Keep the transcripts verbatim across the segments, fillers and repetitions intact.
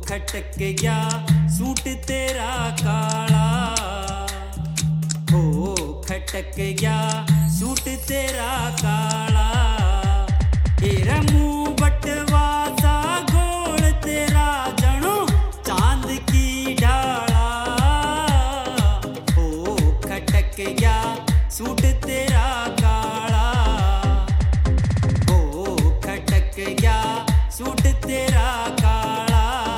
खटक गया सूट तेरा काला, हो खटक गया सूट तेरा काला। तेरा मुंह बटवा सा गोल तेरा जनो चांद की ढाला, हो खटक गया सूट तेरा काला, हो खटक गया सूट तेरा काला।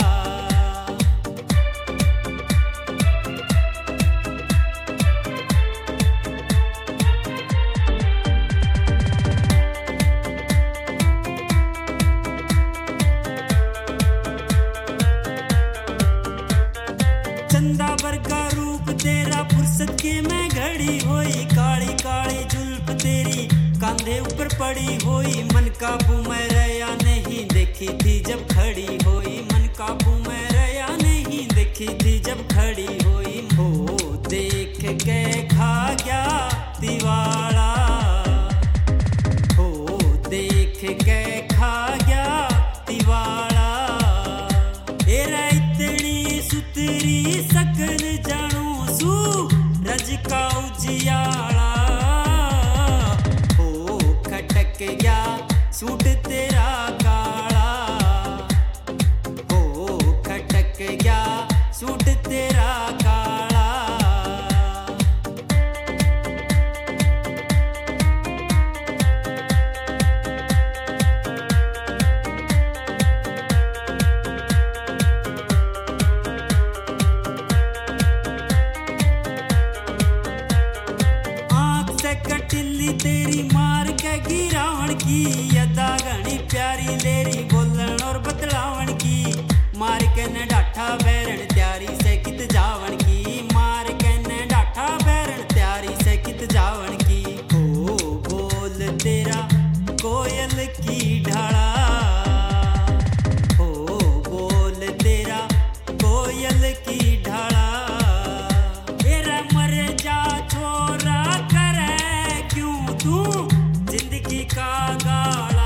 चंदा वर्गा रूप तेरा फुर्सत के मैं घड़ी होई, काली काली जुल्फ तेरी कांधे ऊपर पड़ी होई। मन काबू में रया नहीं देखी थी जब खड़ी होई, मन काबू में रया नहीं देखी थी जब खड़ी होई। हो देख के खा गया दिवाला, हो देख के खा गया दिवाला। तेरा इतनी सुतरी सकल जानू सू रज का उजियाला, हो खटक गया सूट तेरा काला, हो खटक गया सूट तेरा काला। कटिली तेरी मार के गिरावण की, यदा घनी प्यारी लेरी बोलन और बतलावण की। मार के न डाठा बैरण त्यारी से कित जावण की, मार के न डाठा बैरण त्यारी से कित जावण की। हो बोल तेरा कोयल की ढाला, हो बोल तेरा कोयल की ढाला। तेरा मर जा छोरा तू जिंदगी का गाला,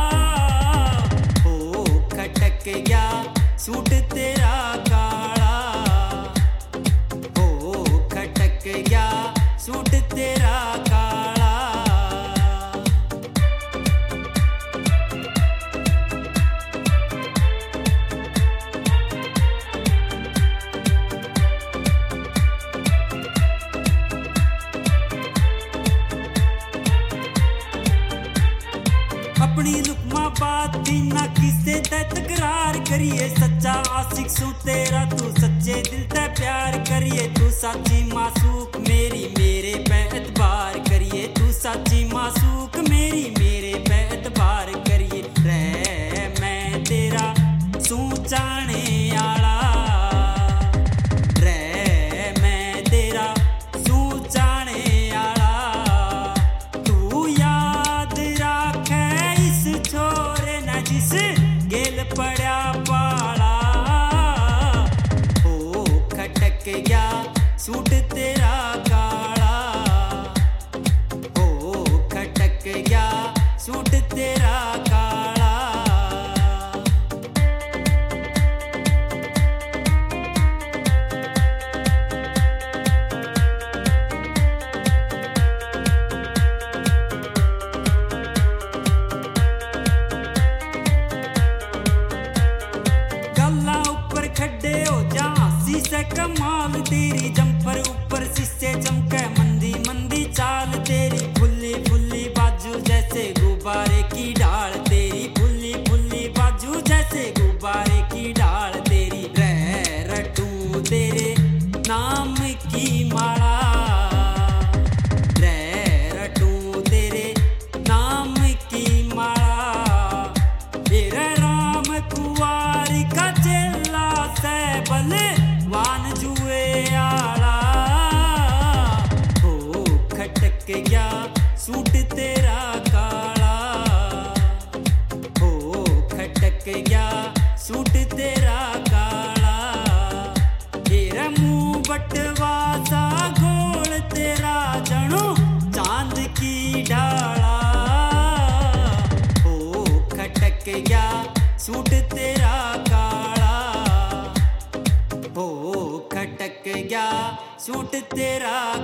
हो खटक गया सूट तेरा काला, हो खटक गया सूट तेरा काला। अपनी लुकमा बात भी ना किसे ते तकरार करिए। सच्चा आशिक सू तेरा तू सच्चे दिल ते प्यार करिए। तू साची मासूक मेरी मेरे पे एतबार करिए, तू साची मासूक मेरी मेरे पे एतबार करिए। रे मैं तेरा सू चाहने आला, रे मैं तेरा सू चाहने आला। तू याद राखे इस छोरे न जिस गेल पड़ा पाला, हो खटक गया सूट तेरा काला, हो खटक गया सूट तेरा काला। खड्डे हो जा हंसी से कमाल तेरी, जंपर ऊपर शीशे चमके मंदी मंदी चाल तेरी। फुल्ली फुल्ली बाजू जैसे गुब्बारे की डाल तेरी, फुल्ली फुल्ली बाजू जैसे गुब्बारे की डाल तेरी। रह रटू तेरे नाम की माला, रह रटू तेरे नाम की माला। तेरा राम कुंवारी का चेला बल वान जुए आला, हो खटक गया सूट तेरा काला, हो खटक गया सूट तेरा काला। तेरा मुंह बटवा सा गोल तेरा जनो चांद की ढाला, हो खटक गया सूट तेरा काला। गया सूट तेरा